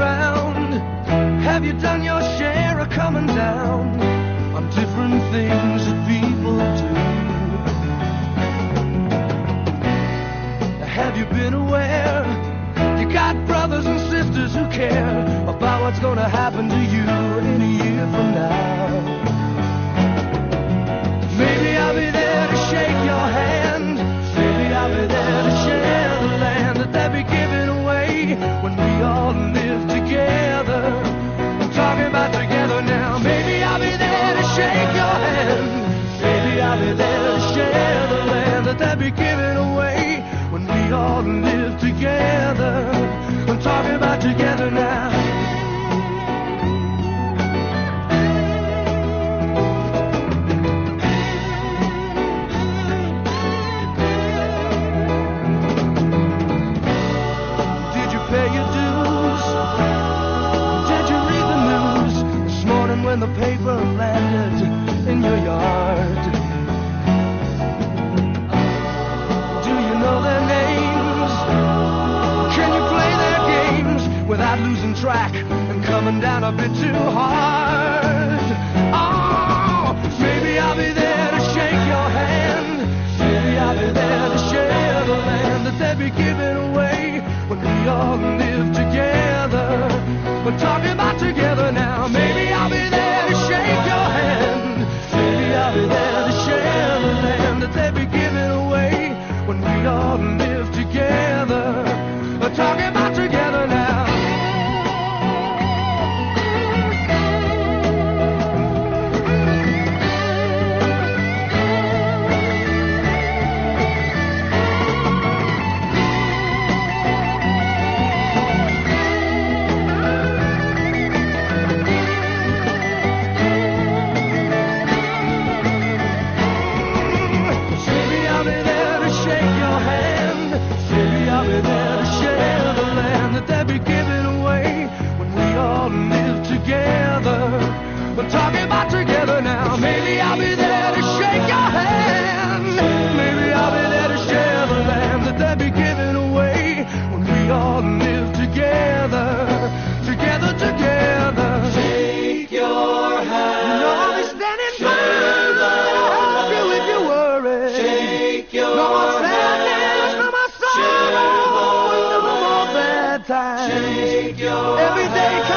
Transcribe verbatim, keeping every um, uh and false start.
around? Have you done your share of coming down on different things that people do? Have you been aware you got brothers and sisters who care about what's gonna happen to you in a year from now? Maybe I'll be there to shake your hand. Maybe I'll be there to share the land that they'll be giving away when we all live together. I'm talking about together now. Maybe I'll be there to shake your hand. Maybe I'll be there to share the land that they'll be giving away when we all live together. I'm talking about together now. Did you pay your dues? Did you read the news this morning when the paper landed in your yard? Without losing track and coming down a bit too hard. Oh, maybe I'll be there to shake your hand. Maybe I'll be there to share the land that they'll be giving away when we all live together. We're talking about together now. Maybe I'll be there to shake your hand. Maybe I'll be there to share the land that they'll be giving away when we all live together. We're talking about together now. We're talking about together now. Maybe I'll be there to shake your hand. Maybe I'll be there to share the land that they'll be giving away when we all live together. Together, together. Shake your hand. You know I'll be standing by to help you if you worry. Shake your no more sadness, no more sorrow, no more bad times. Shake your Every day